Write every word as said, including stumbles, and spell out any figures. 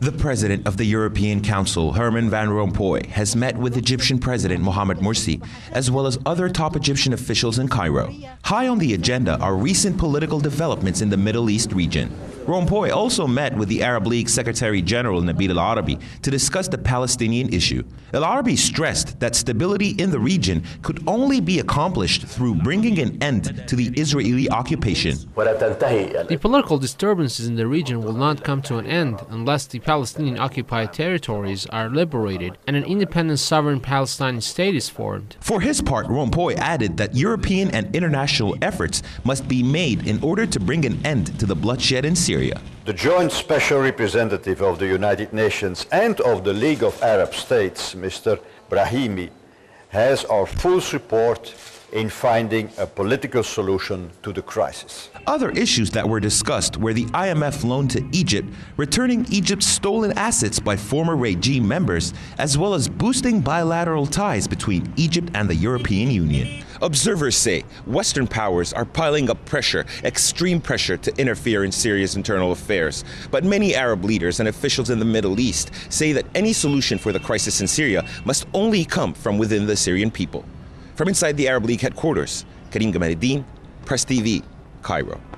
The president of the European Council, Herman Van Rompuy, has met with Egyptian President Mohamed Morsi, as well as other top Egyptian officials in Cairo. High on the agenda are recent political developments in the Middle East region. Rompuy also met with the Arab League Secretary General Nabil El-Arabi to discuss the Palestinian issue. El-Arabi stressed that stability in the region could only be accomplished through bringing an end to the Israeli occupation. The political disturbances in the region will not come to an end unless the Palestinian occupied territories are liberated and an independent sovereign Palestinian state is formed. For his part, Rompuy added that European and international efforts must be made in order to bring an end to the bloodshed in Syria. The Joint Special Representative of the United Nations and of the League of Arab States, Mister Brahimi, has our full support in finding a political solution to the crisis. Other issues that were discussed were the I M F loan to Egypt, returning Egypt's stolen assets by former regime members, as well as boosting bilateral ties between Egypt and the European Union. Observers say Western powers are piling up pressure, extreme pressure, to interfere in Syria's internal affairs. But many Arab leaders and officials in the Middle East say that any solution for the crisis in Syria must only come from within the Syrian people. From inside the Arab League headquarters, Karim Gamaluddin, Press T V, Cairo.